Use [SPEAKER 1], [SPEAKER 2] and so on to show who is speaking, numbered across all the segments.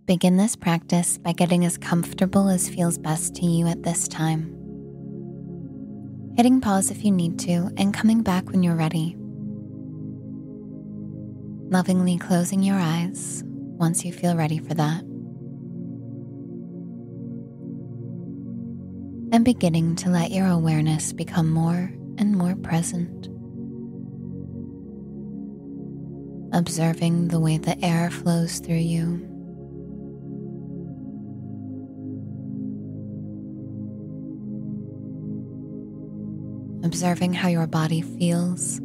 [SPEAKER 1] Begin this practice by getting as comfortable as feels best to you at this time. Hitting pause if you need to and coming back when you're ready. Lovingly closing your eyes once you feel ready for that. And beginning to let your awareness become more and more present. Observing the way the air flows through you. Observing how your body feels.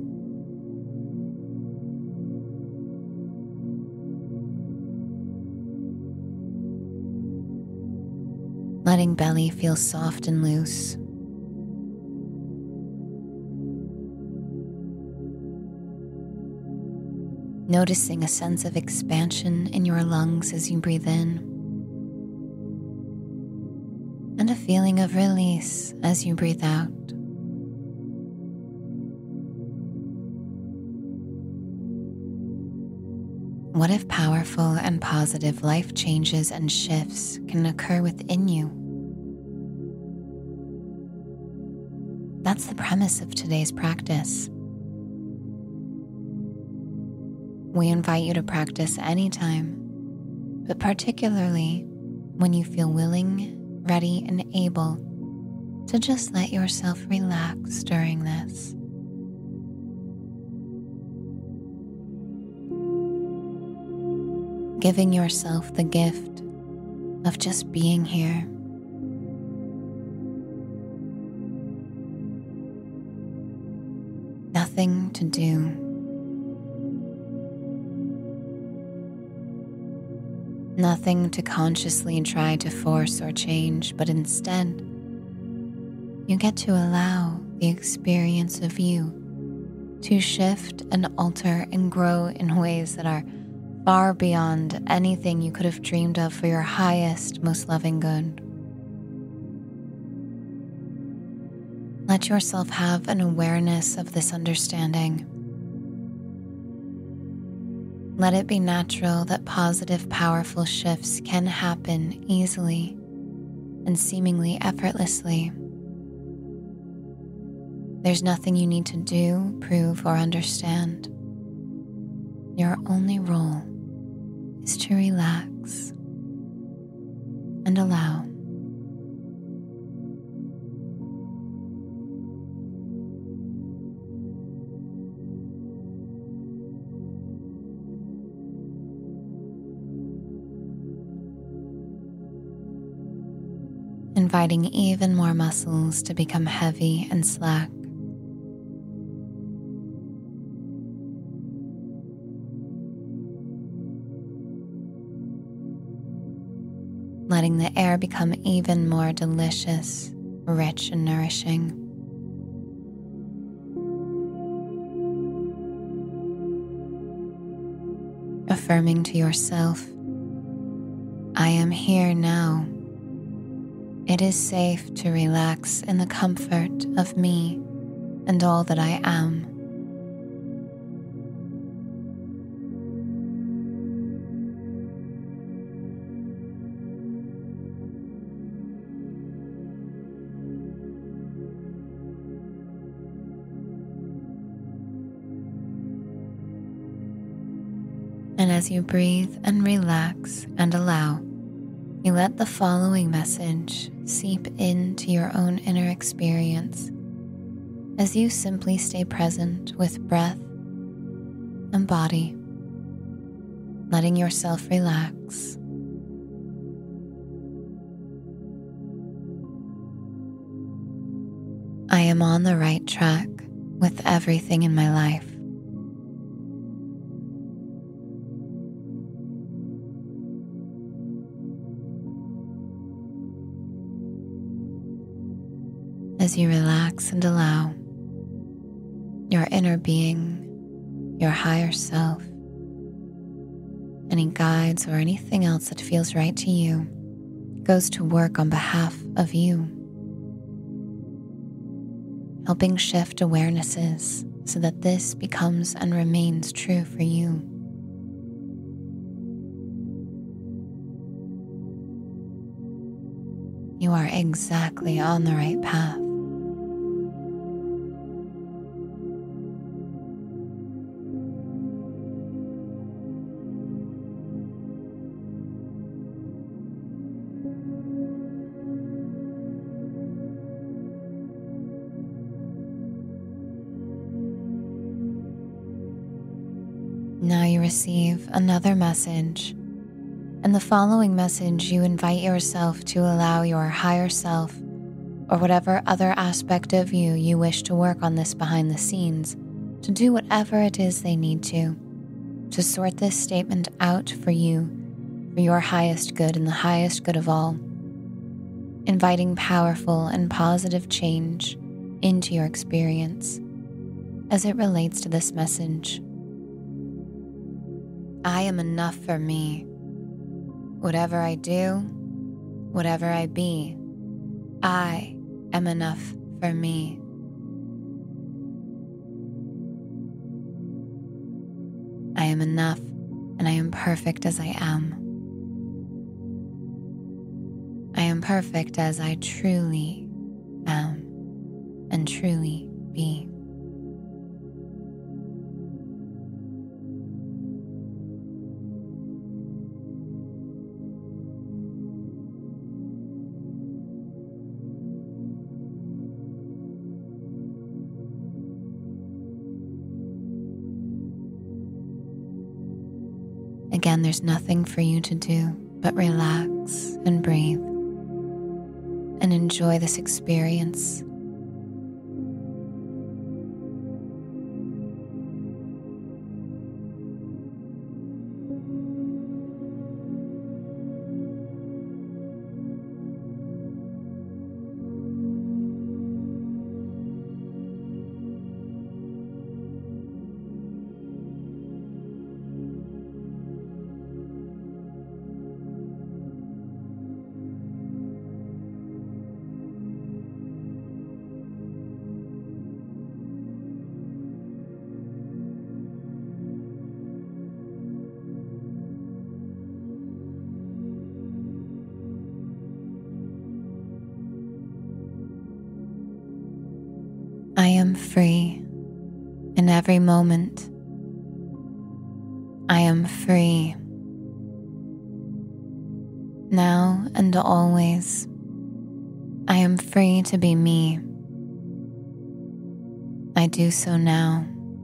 [SPEAKER 1] Letting belly feel soft and loose. Noticing a sense of expansion in your lungs as you breathe in, and a feeling of release as you breathe out. What if powerful and positive life changes and shifts can occur within you? That's the premise of today's practice. We invite you to practice anytime, but particularly when you feel willing, ready, and able to just let yourself relax during this. Giving yourself the gift of just being here. Nothing to do. Nothing to consciously try to force or change, but instead, you get to allow the experience of you to shift and alter and grow in ways that are far beyond anything you could have dreamed of for your highest, most loving good. Let yourself have an awareness of this understanding. Let it be natural that positive, powerful shifts can happen easily and seemingly effortlessly. There's nothing you need to do, prove, or understand. Your only role is to relax and allow. Inviting even more muscles to become heavy and slack. Letting the air become even more delicious, rich, and nourishing. Affirming to yourself, I am here now. It is safe to relax in the comfort of me and all that I am. And as you breathe and relax and allow, you let the following message seep into your own inner experience as you simply stay present with breath and body, letting yourself relax. I am on the right track with everything in my life. As you relax and allow, your inner being, your higher self, any guides or anything else that feels right to you, goes to work on behalf of you, helping shift awarenesses so that this becomes and remains true for you. You are exactly on the right path. Now you receive another message. In the following message, you invite yourself to allow your higher self, or whatever other aspect of you wish to work on this behind the scenes, to do whatever it is they need to sort this statement out for you, for your highest good and the highest good of all, inviting powerful and positive change into your experience as it relates to this message. I am enough for me. Whatever I do, whatever I be, I am enough for me. I am enough, and I am perfect as I am. I am perfect as I truly am and truly be. Again, there's nothing for you to do but relax and breathe and enjoy this experience. I am free in every moment. I am free now and always. I am free to be me. I do so now.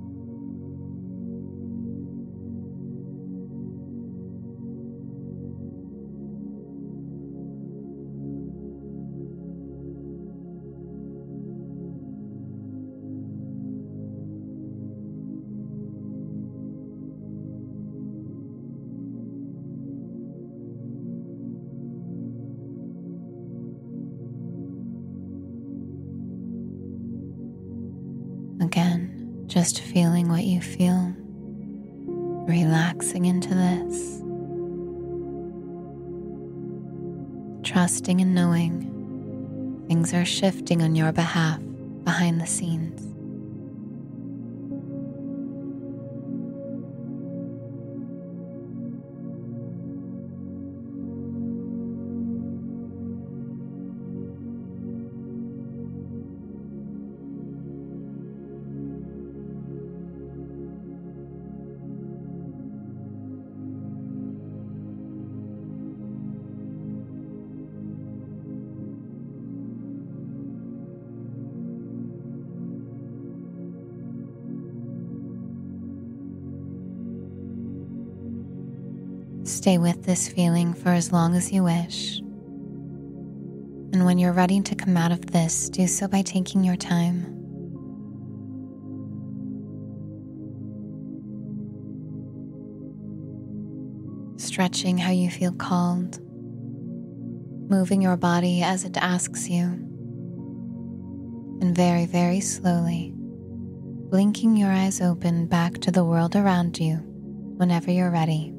[SPEAKER 1] Again, just feeling what you feel, relaxing into this, trusting and knowing things are shifting on your behalf behind the scenes. Stay with this feeling for as long as you wish. And when you're ready to come out of this, do so by taking your time. Stretching how you feel called, moving your body as it asks you, and very, very slowly, blinking your eyes open back to the world around you whenever you're ready.